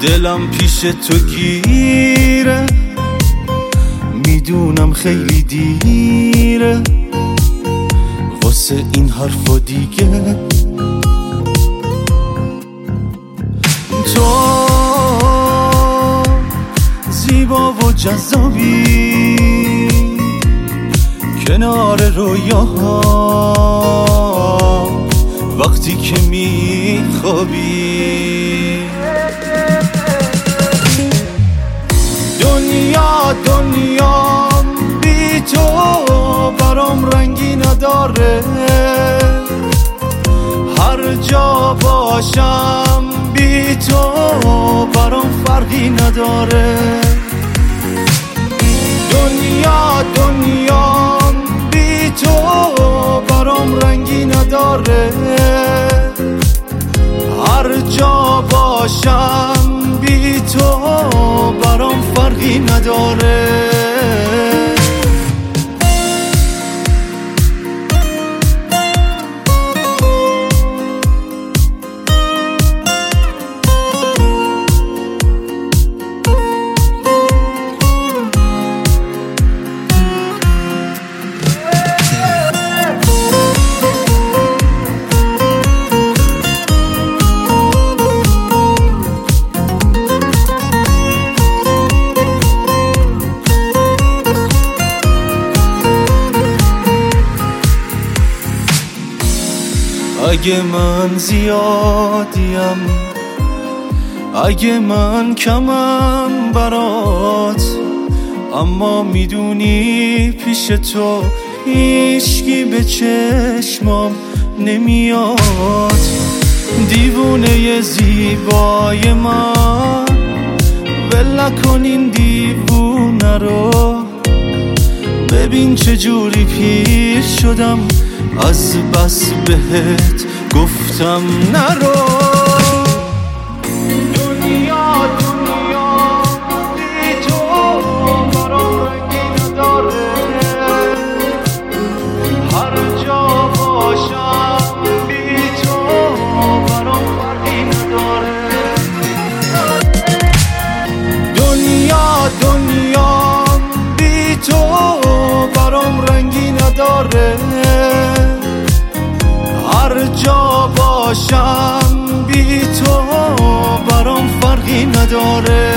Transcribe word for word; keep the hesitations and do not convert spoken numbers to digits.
دلم پیش تو گیره، میدونم خیلی دیره واسه این حرفا دیگه. تو زیبا و جذابی کنار رویاها، وقتی که میخوابی دنیا دنیا بی تو برام رنگی نداره، هر جا باشم بی تو برام فرقی نداره. دنیا دنیا بی تو برام رنگی نداره، هر جا باشم بی تو برام فرقی نداره. اگه من زیادیم، اگه من کمم برات، اما میدونی پیش تو هیچکی به چشمام نمیاد. دیوونه زیبای من ول نکن این دیوونه رو، ببین چجوری پیر شدم از بس بهت گفتم نرو. دنیا دنیا بی تو برام رنگی نداره، هر جا باشم بی تو برام فرقی نداره. دنیا دنیا بی تو برام رنگی نداره، هر جا باشم بی تو برام فرقی نداره.